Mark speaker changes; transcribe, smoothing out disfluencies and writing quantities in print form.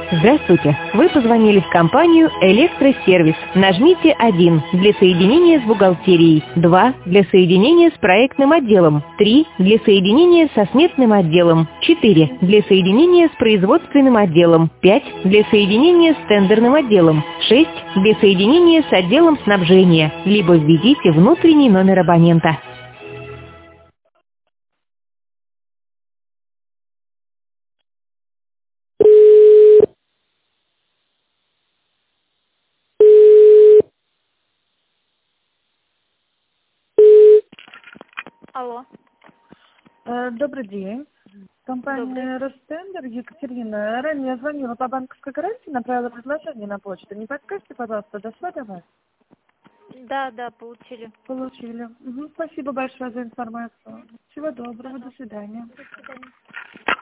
Speaker 1: Здравствуйте. Вы позвонили в компанию «Электросервис». Нажмите 1 для соединения с бухгалтерией, 2 для соединения с проектным отделом, 3 для соединения со сметным отделом, 4 для соединения с производственным отделом, 5 для соединения с тендерным отделом, 6 для соединения с отделом снабжения, либо введите внутренний номер абонента.
Speaker 2: Алло,
Speaker 3: Добрый день.
Speaker 2: добрый.
Speaker 3: Компания «Ростендер», Екатерина. Ранее я звонила по банковской гарантии, направила предложение на почту. Не подскажете, пожалуйста, дошла до вас?
Speaker 2: Да, получили.
Speaker 3: Получили. Спасибо большое за информацию. Всего доброго, до
Speaker 2: Пожалуйста.
Speaker 3: свидания.
Speaker 2: До свидания.